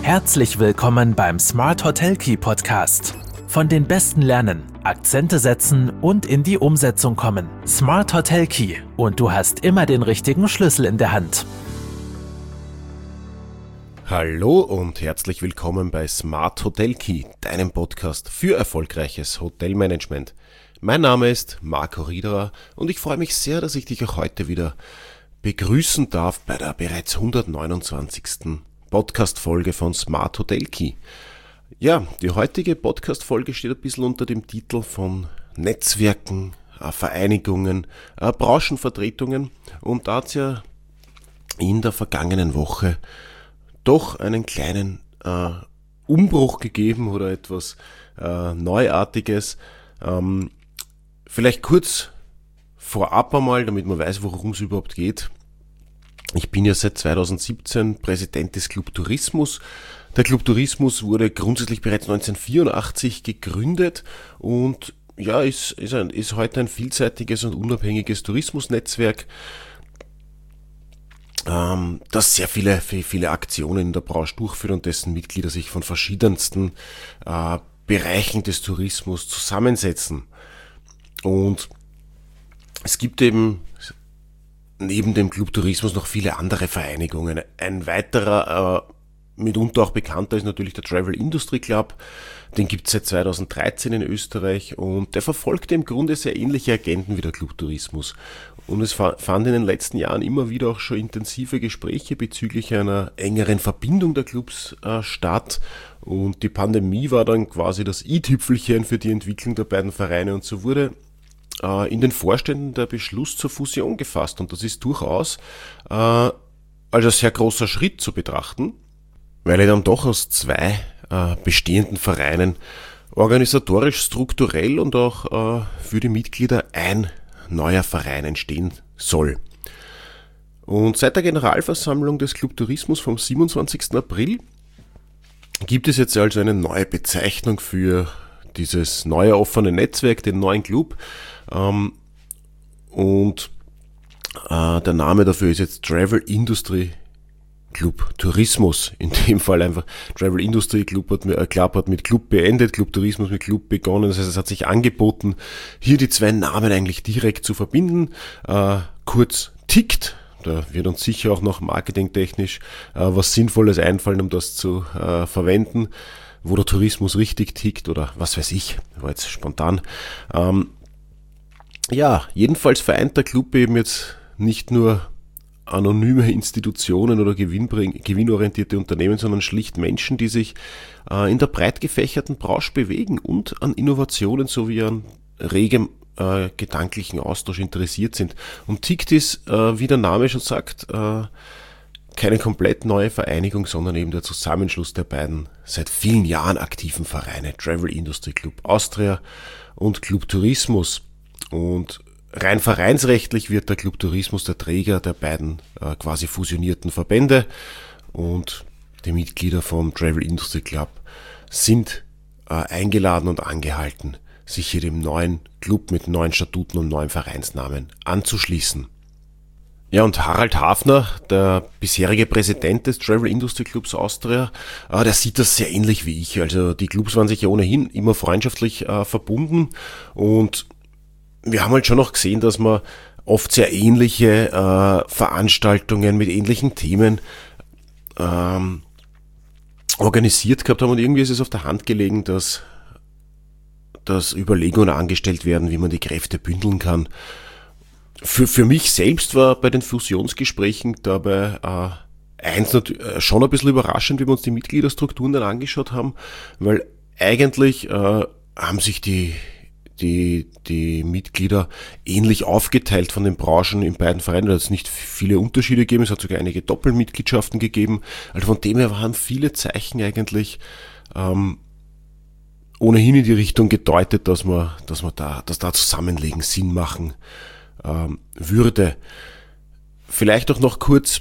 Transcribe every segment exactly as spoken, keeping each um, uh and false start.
Herzlich willkommen beim Smart Hotel Key Podcast. Von den Besten lernen, Akzente setzen und in die Umsetzung kommen. Smart Hotel Key und du hast immer den richtigen Schlüssel in der Hand. Hallo und herzlich willkommen bei Smart Hotel Key, deinem Podcast für erfolgreiches Hotelmanagement. Mein Name ist Marco Riederer und ich freue mich sehr, dass ich dich auch heute wieder begrüßen darf bei der bereits hundertneunundzwanzigsten Podcast-Folge von Smart Hotel Key. Ja, die heutige Podcast-Folge steht ein bisschen unter dem Titel von Netzwerken, Vereinigungen, Branchenvertretungen und da hat es ja in der vergangenen Woche doch einen kleinen äh, Umbruch gegeben oder etwas äh, Neuartiges. Ähm, vielleicht kurz vorab einmal, damit man weiß, worum es überhaupt geht. Ich bin ja seit zweitausendsiebzehn Präsident des Club Tourismus. Der Club Tourismus wurde grundsätzlich bereits neunzehnhundertvierundachtzig gegründet und ja, ist, ist, ein, ist heute ein vielseitiges und unabhängiges Tourismusnetzwerk, ähm, das sehr viele, viele Aktionen in der Branche durchführt und dessen Mitglieder sich von verschiedensten äh, Bereichen des Tourismus zusammensetzen. Und es gibt eben neben dem Club Tourismus noch viele andere Vereinigungen. Ein weiterer, äh, mitunter auch bekannter, ist natürlich der Travel Industry Club. Den gibt es seit zweitausenddreizehn in Österreich und der verfolgte im Grunde sehr ähnliche Agenden wie der Club Tourismus. Und es fanden in den letzten Jahren immer wieder auch schon intensive Gespräche bezüglich einer engeren Verbindung der Clubs äh, statt. Und die Pandemie war dann quasi das i-Tüpfelchen für die Entwicklung der beiden Vereine und so wurde in den Vorständen der Beschluss zur Fusion gefasst und das ist durchaus äh, als ein sehr großer Schritt zu betrachten, weil er dann doch aus zwei äh, bestehenden Vereinen organisatorisch, strukturell und auch äh, für die Mitglieder ein neuer Verein entstehen soll. Und seit der Generalversammlung des Club Tourismus vom siebenundzwanzigsten April gibt es jetzt also eine neue Bezeichnung für dieses neue offene Netzwerk, den neuen Club. Ähm, und äh, der Name dafür ist jetzt Travel Industry Club Tourismus. In dem Fall einfach Travel Industry Club hat, äh, Club hat mit Club beendet, Club Tourismus mit Club begonnen. Das heißt, es hat sich angeboten, hier die zwei Namen eigentlich direkt zu verbinden. Äh, kurz tickt. Da wird uns sicher auch noch marketingtechnisch äh, was Sinnvolles einfallen, um das zu äh, verwenden, wo der Tourismus richtig tickt oder was weiß ich, war jetzt spontan. Ähm, ja, jedenfalls vereint der Club eben jetzt nicht nur anonyme Institutionen oder gewinnbring- gewinnorientierte Unternehmen, sondern schlicht Menschen, die sich äh, in der breit gefächerten Branche bewegen und an Innovationen sowie an regem äh, gedanklichen Austausch interessiert sind. Und tickt ist, äh, wie der Name schon sagt, äh, keine komplett neue Vereinigung, sondern eben der Zusammenschluss der beiden seit vielen Jahren aktiven Vereine, Travel Industry Club Austria und Club Tourismus. Und rein vereinsrechtlich wird der Club Tourismus der Träger der beiden äh, quasi fusionierten Verbände und die Mitglieder vom Travel Industry Club sind äh, eingeladen und angehalten, sich hier dem neuen Club mit neuen Statuten und neuen Vereinsnamen anzuschließen. Ja, und Harald Hafner, der bisherige Präsident des Travel Industry Clubs Austria, äh, der sieht das sehr ähnlich wie ich. Also die Clubs waren sich ja ohnehin immer freundschaftlich äh, verbunden und wir haben halt schon noch gesehen, dass man oft sehr ähnliche äh, Veranstaltungen mit ähnlichen Themen ähm, organisiert gehabt haben und irgendwie ist es auf der Hand gelegen, dass, dass Überlegungen angestellt werden, wie man die Kräfte bündeln kann. Für, für mich selbst war bei den Fusionsgesprächen dabei äh, eins nat- schon ein bisschen überraschend, wie wir uns die Mitgliederstrukturen dann angeschaut haben, weil eigentlich äh, haben sich die, die, die Mitglieder ähnlich aufgeteilt von den Branchen in beiden Vereinen. Da hat es nicht viele Unterschiede gegeben, es hat sogar einige Doppelmitgliedschaften gegeben. Also von dem her waren viele Zeichen eigentlich ähm, ohnehin in die Richtung gedeutet, dass man, dass man da, dass da Zusammenlegen Sinn machen ähm, würde. Vielleicht auch noch kurz,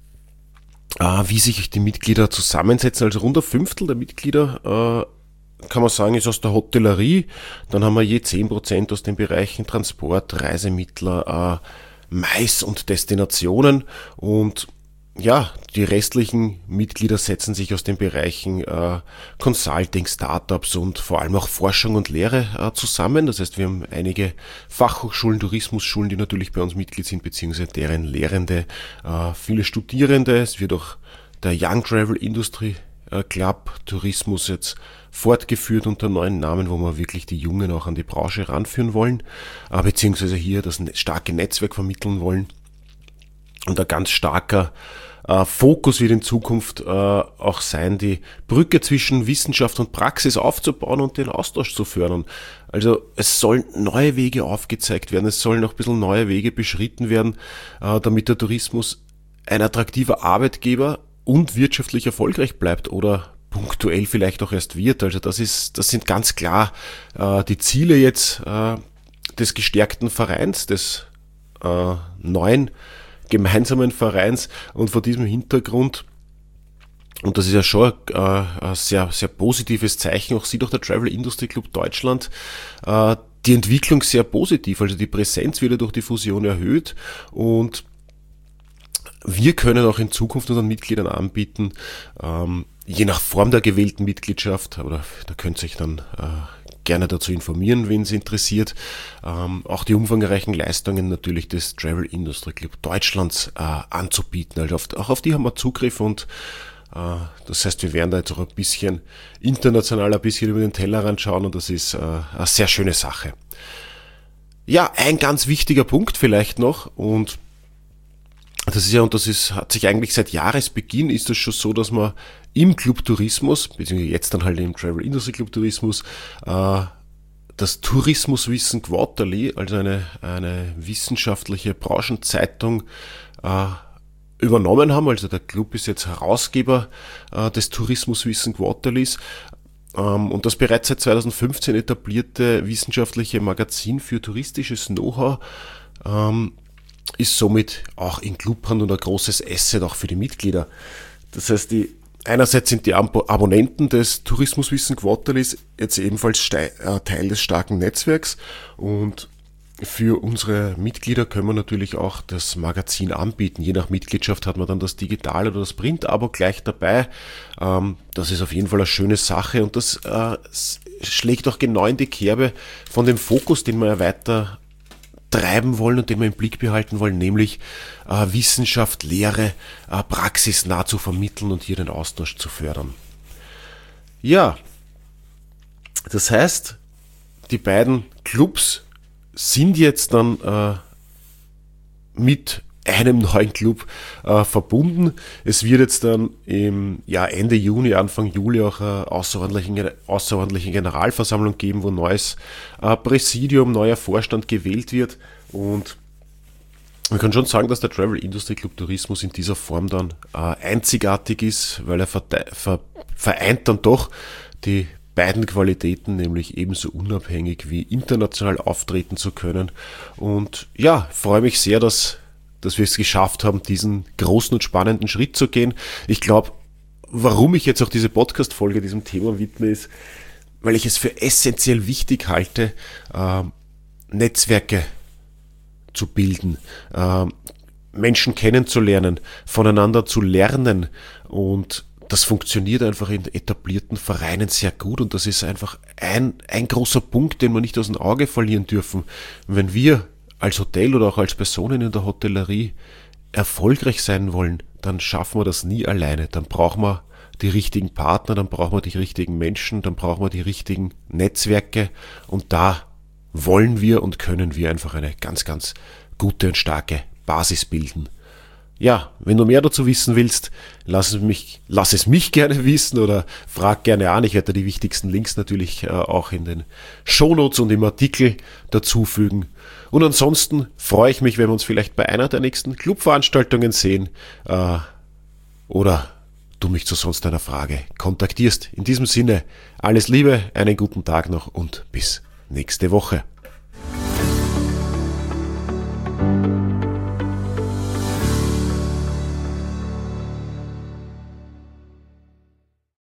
äh, wie sich die Mitglieder zusammensetzen. Also rund ein Fünftel der Mitglieder äh, kann man sagen, ist aus der Hotellerie. Dann haben wir je zehn Prozent aus den Bereichen Transport, Reisemittler, äh, Mais und Destinationen. Und ja, die restlichen Mitglieder setzen sich aus den Bereichen äh, Consulting, Startups und vor allem auch Forschung und Lehre äh, zusammen. Das heißt, wir haben einige Fachhochschulen, Tourismusschulen, die natürlich bei uns Mitglied sind, beziehungsweise deren Lehrende, äh, viele Studierende. Es wird auch der Young Travel Industry äh, Club Tourismus jetzt fortgeführt unter neuen Namen, wo wir wirklich die Jungen auch an die Branche ranführen wollen, äh, beziehungsweise hier das starke Netzwerk vermitteln wollen. Und ein ganz starker äh, Fokus wird in Zukunft äh, auch sein, die Brücke zwischen Wissenschaft und Praxis aufzubauen und den Austausch zu fördern. Also es sollen neue Wege aufgezeigt werden, es sollen auch ein bisschen neue Wege beschritten werden, äh, damit der Tourismus ein attraktiver Arbeitgeber und wirtschaftlich erfolgreich bleibt oder punktuell vielleicht auch erst wird. Also das ist, das sind ganz klar äh, die Ziele jetzt äh, des gestärkten Vereins, des äh, neuen gemeinsamen Vereins, und vor diesem Hintergrund, und das ist ja schon äh, ein sehr, sehr positives Zeichen, auch sieht auch der Travel Industry Club Deutschland äh, die Entwicklung sehr positiv, also die Präsenz wird ja durch die Fusion erhöht und wir können auch in Zukunft unseren Mitgliedern anbieten, ähm, je nach Form der gewählten Mitgliedschaft, aber da könnt ihr euch dann äh, gerne dazu informieren, wen es interessiert. Ähm, auch die umfangreichen Leistungen natürlich des Travel Industry Club Deutschlands äh, anzubieten. Also auf, auch auf die haben wir Zugriff und äh, das heißt, wir werden da jetzt auch ein bisschen international, ein bisschen über den Tellerrand schauen und das ist äh, eine sehr schöne Sache. Ja, ein ganz wichtiger Punkt vielleicht noch und das ist ja, und das ist, hat sich eigentlich seit Jahresbeginn ist das schon so, dass man im Club Tourismus, beziehungsweise jetzt dann halt im Travel Industry Club Tourismus, äh, das Tourismuswissen Quarterly, also eine, eine wissenschaftliche Branchenzeitung, äh, übernommen haben. Also der Club ist jetzt Herausgeber äh, des Tourismuswissen Quarterlys. Ähm, und das bereits seit zweitausendfünfzehn etablierte wissenschaftliche Magazin für touristisches Know-how ähm, ist somit auch in Clubhand und ein großes Asset auch für die Mitglieder. Das heißt, die einerseits sind die Abo- Abonnenten des Tourismuswissen Quarterlys jetzt ebenfalls Ste- äh, Teil des starken Netzwerks und für unsere Mitglieder können wir natürlich auch das Magazin anbieten. Je nach Mitgliedschaft hat man dann das Digital- oder das Print-Abo gleich dabei. Ähm, das ist auf jeden Fall eine schöne Sache und das äh, schlägt auch genau in die Kerbe von dem Fokus, den wir ja weiter treiben wollen und den wir im Blick behalten wollen, nämlich äh, Wissenschaft, Lehre, äh, praxisnah zu vermitteln und hier den Austausch zu fördern. Ja, das heißt, die beiden Clubs sind jetzt dann äh, mit einem neuen Club äh, verbunden. Es wird jetzt dann im ja, Ende Juni, Anfang Juli auch eine außerordentliche, außerordentliche Generalversammlung geben, wo ein neues äh, Präsidium, neuer Vorstand gewählt wird. Und wir können schon sagen, dass der Travel Industry Club Tourismus in dieser Form dann äh, einzigartig ist, weil er verte- ver- vereint dann doch die beiden Qualitäten, nämlich ebenso unabhängig wie international auftreten zu können. Und ja, freue mich sehr, dass dass wir es geschafft haben, diesen großen und spannenden Schritt zu gehen. Ich glaube, warum ich jetzt auch diese Podcast-Folge diesem Thema widme, ist, weil ich es für essentiell wichtig halte, äh, Netzwerke zu bilden, äh, Menschen kennenzulernen, voneinander zu lernen und das funktioniert einfach in etablierten Vereinen sehr gut und das ist einfach ein, ein großer Punkt, den wir nicht aus dem Auge verlieren dürfen. Wenn wir als Hotel oder auch als Personen in der Hotellerie erfolgreich sein wollen, dann schaffen wir das nie alleine. Dann brauchen wir die richtigen Partner, dann brauchen wir die richtigen Menschen, dann brauchen wir die richtigen Netzwerke und da wollen wir und können wir einfach eine ganz, ganz gute und starke Basis bilden. Ja, wenn du mehr dazu wissen willst, lass es mich, lass es mich gerne wissen oder frag gerne an. Ich werde die wichtigsten Links natürlich äh, auch in den Shownotes und im Artikel dazufügen. Und ansonsten freue ich mich, wenn wir uns vielleicht bei einer der nächsten Clubveranstaltungen sehen äh, oder du mich zu sonst einer Frage kontaktierst. In diesem Sinne, alles Liebe, einen guten Tag noch und bis nächste Woche.